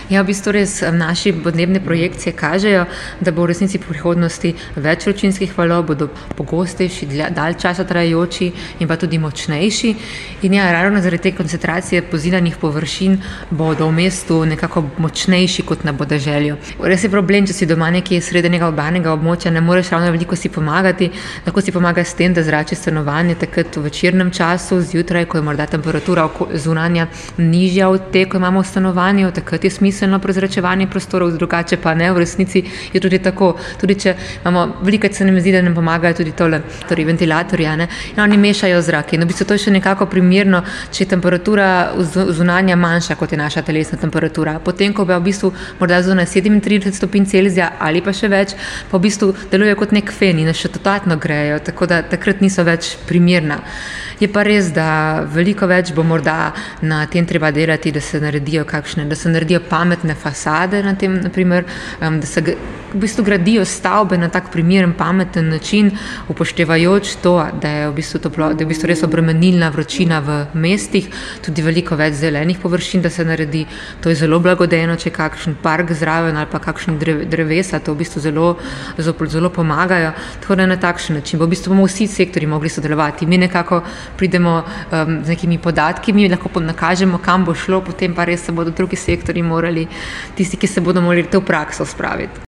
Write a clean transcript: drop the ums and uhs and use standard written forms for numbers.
Ja, v bistvu res naši podnebne projekcije kažejo, da bo v resnici v prihodnosti več vročinskih valov, bodo pogostejši, dalj časa trajajoči in pa tudi močnejši. In ja, ravno zaradi te koncentracije pozidanih površin bodo v mestu nekako močnejši kot na podeželju. Res je problem, če si doma nekje sredi nekega urbanega območja, ne moreš ravno veliko si pomagati. Lahko si pomagaš s tem, da zračiš stanovanje takrat v večernem času, zjutraj, ko je morda temperatura zunanja nižja od te, ko imamo v stanovanju, takrat je smiselno prezračevanje prostorov, drugače pa ne, v resnici je tudi tako. Tudi če imamo, velikokrat se nam zdi, da nam pomagajo tudi torej ventilatorji, ne, in oni mešajo zrak. In v bistvu to je še nekako primerno, če je temperatura zunanja manjša, kot je naša telesna temperatura. Potem, ko bi v bistvu morda zunaj 37 stopinj Celzija ali pa še več, pa v bistvu delujejo kot nek fen in nas še dodatno grejejo, tako da takrat niso več primerna. Je pa res, da veliko več bo morda na tem treba delati, da se naredijo pametne fasade na tem, naprimer, da se v bistvu gradijo stavbe na tak primeren, pameten način, upoštevajoč to, da je v bistvu res obremenilna vročina v mestih, tudi veliko več zelenih površin, da se naredi. To je zelo blagodejno, če je kakšen park zraven ali pa kakšen drevesa, to v bistvu zelo pomagajo. Tako da na takšen način bomo vsi sektorji mogli sodelovati. Mi nekako pridemo z nekimi podatki, mi lahko nakažemo, kam bo šlo, potem pa res se bodo drugi sektorji morali, tisti, ki se bodo morali to v prakso spraviti.